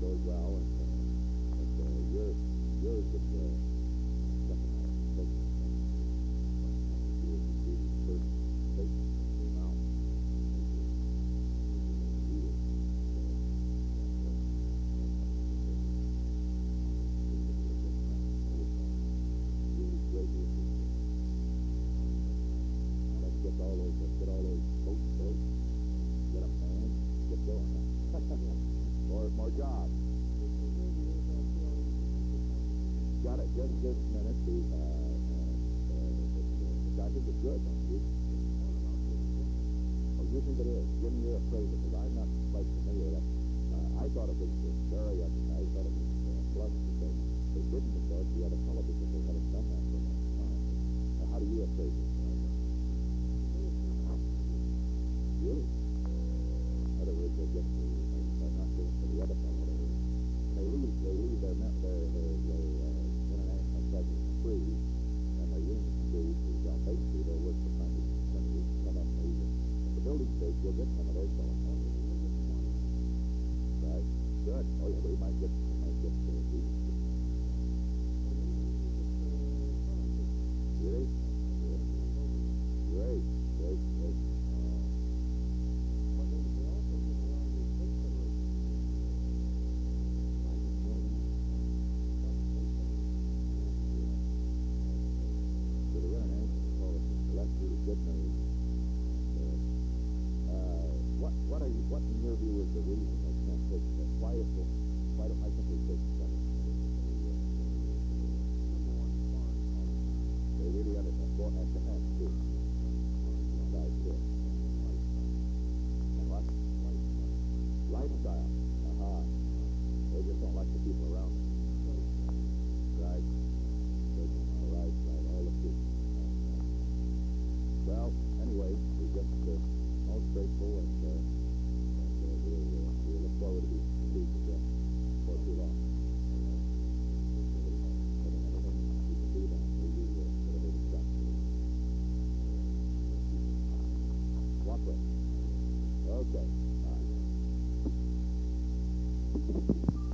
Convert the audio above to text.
goes well, and yours is second half. First baseman came out. Let's get all those boats built. Get them manned. Get going. More jobs. Got it just this minute. I think it's good, don't you? Oh, you think it is? Give me your appraisal, because I'm not quite familiar with that. I thought it was very, I thought it was plus because they didn't start the other fellow because they hadn't done that for a long time. How do you appraise it? Really? In other words, they get they're not doing for the other fellow. They leave their international president free, and their union dues, basically they'll work for 20 weeks, some of them even. At the building stage, you'll get some of those fellows. Right? Good. Oh, yeah, we might get these. Really? Great. What in your view is the reason they can't take that? Why don't I think they take that? They really understand. Well, that's too. Right, too. And what? Lifestyle. They just don't like the people around them. Right. Right. All the people. Well, anyway, we just most grateful, and we'll look forward to these again before too long. Anything you can do that, maybe put a little stuff. Walk with. Okay. All right.